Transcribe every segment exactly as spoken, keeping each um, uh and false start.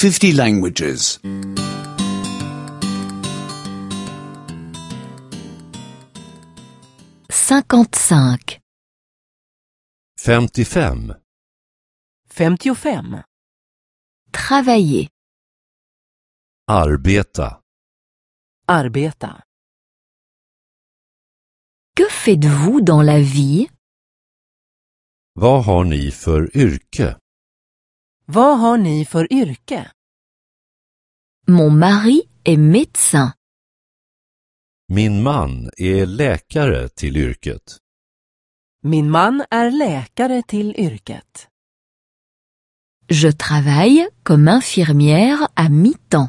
fifty languages. cinquante-cinq. femtiofem. femtiofem. Travailler. Arbeta. Arbeta. Que faites-vous dans la vie? Vad har ni för yrke? Vad har ni för yrke? Mon mari est médecin. Min man är läkare till yrket. Min man är läkare till yrket. Je travaille comme infirmière à mi-temps.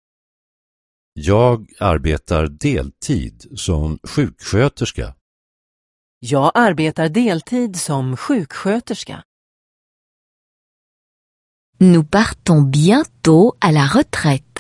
Jag arbetar deltid som sjuksköterska. Jag arbetar deltid som sjuksköterska. Nous partons bientôt à la retraite.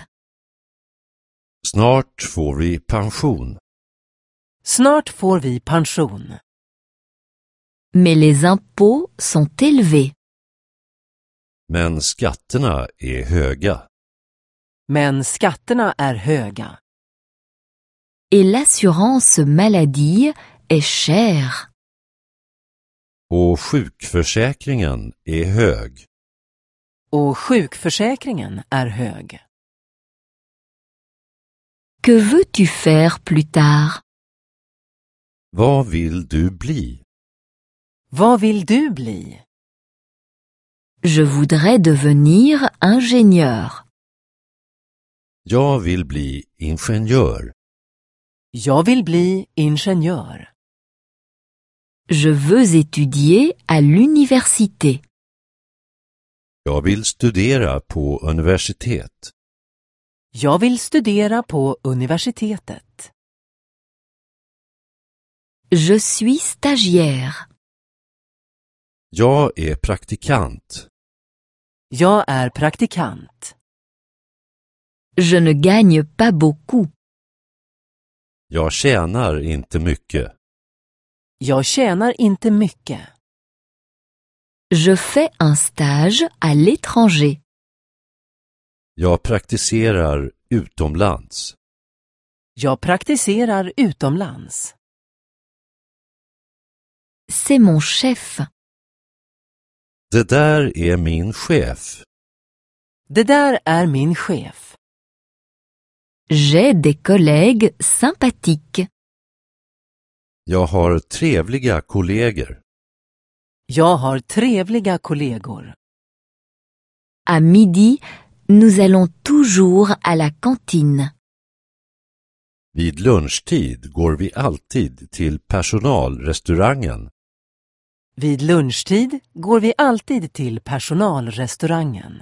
Snart får vi pension. Snart får vi pension. Mais les impôts sont élevés. Men skatterna är höga. Men skatterna är höga. Et l'assurance maladie est chère. Och sjukförsäkringen är hög. Och sjukförsäkringen är hög. Que veux-tu faire plus tard? Vad vill du bli? Vad vill du bli? Je voudrais devenir ingénieur. Jag vill bli ingenjör. Jag vill bli ingenjör. Je veux étudier à l'université. Jag vill studera på universitet. Jag vill studera på universitetet. Je suis stagiaire. Jag är praktikant. Jag är praktikant. Je ne gagne pas beaucoup. Jag tjänar inte mycket. Jag tjänar inte mycket. Je fais un stage à l'étranger. Jag praktiserar utomlands. Jag praktiserar utomlands. C'est mon chef. Det där är min chef. Det där är min chef. J'ai des collègues sympathiques. Jag har trevliga kollegor. Jag har trevliga kollegor. À midi, nous allons toujours à la cantine. Vid lunchtid går vi alltid till personalrestaurangen. Vid lunchtid går vi alltid till personalrestaurangen.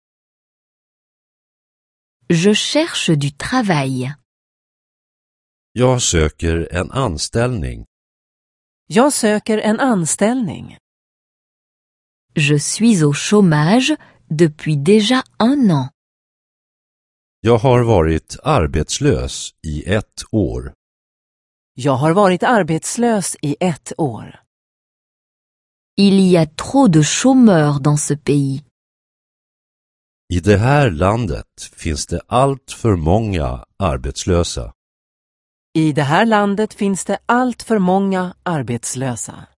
Je cherche du travail. Jag söker en anställning. Jag söker en anställning. Je suis au chômage depuis déjà un an. Jag har varit arbetslös i ett år. Jag har varit arbetslös i ett år. Il y a trop de chômeurs dans ce pays. I det här landet finns det allt för många arbetslösa. I det här landet finns det allt för många arbetslösa.